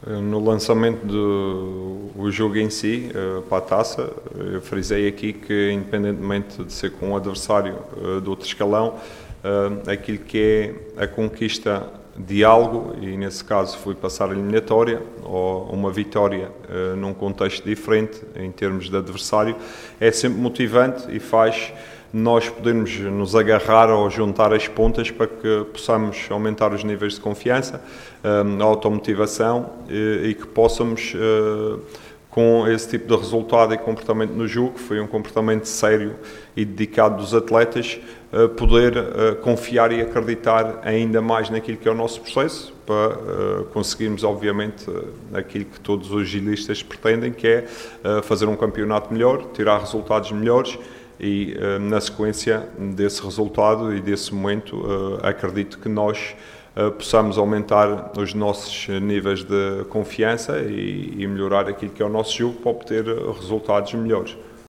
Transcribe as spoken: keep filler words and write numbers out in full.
No lançamento do o jogo em si, para a taça, eu frisei aqui que, independentemente de ser com um adversário de outro escalão, aquilo que é a conquista de algo, e nesse caso foi passar a eliminatória, ou uma vitória num contexto diferente, em termos de adversário, é sempre motivante e faz nós podermos nos agarrar ou juntar as pontas para que possamos aumentar os níveis de confiança, a automotivação e, e que possamos, com esse tipo de resultado e comportamento no jogo, que foi um comportamento sério e dedicado dos atletas, poder confiar e acreditar ainda mais naquilo que é o nosso processo, para conseguirmos, obviamente, aquilo que todos os gilistas pretendem, que é fazer um campeonato melhor, tirar resultados melhores. E na sequência desse resultado e desse momento, acredito que nós possamos aumentar os nossos níveis de confiança e melhorar aquilo que é o nosso jogo para obter resultados melhores.